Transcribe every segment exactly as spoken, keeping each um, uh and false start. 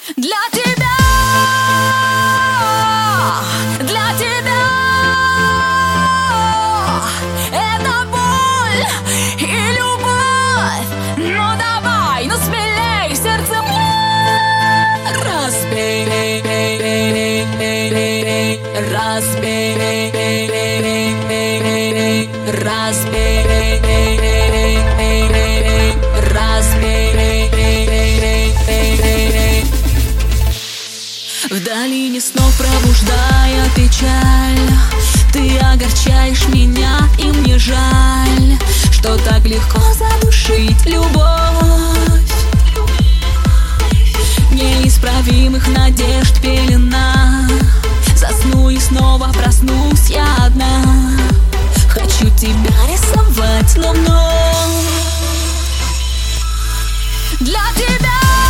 Для тебя, для тебя это боль и любовь. Ну давай, ну смелей, сердце разбей, разбей, разбей, разбей. В долине снов пробуждая печаль, ты огорчаешь меня, и мне жаль, что так легко задушить любовь. Неисправимых надежд пелена, засну и снова проснусь я одна. Хочу тебя рисовать, но вновь для тебя.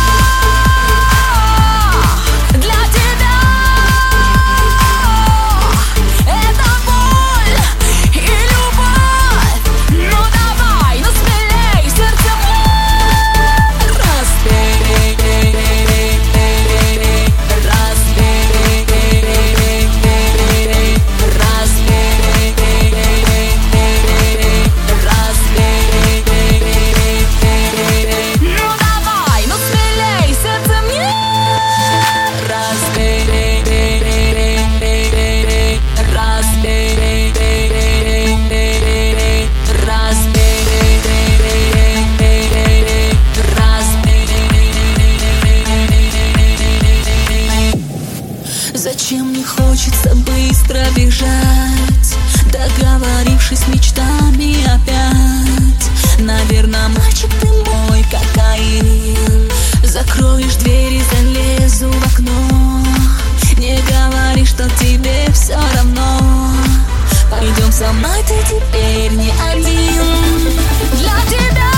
Зачем мне хочется быстро бежать, договорившись мечтами опять? Наверное, мальчик, ты мой кокаин. Закроешь дверь и залезу в окно. Не говори, что тебе все равно. Пойдем со мной, ты теперь не один. Для тебя.